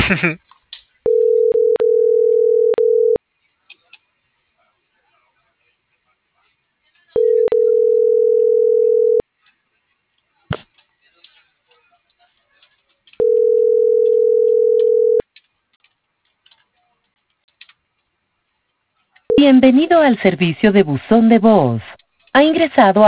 Bienvenido al servicio de buzón de voz. Ha ingresado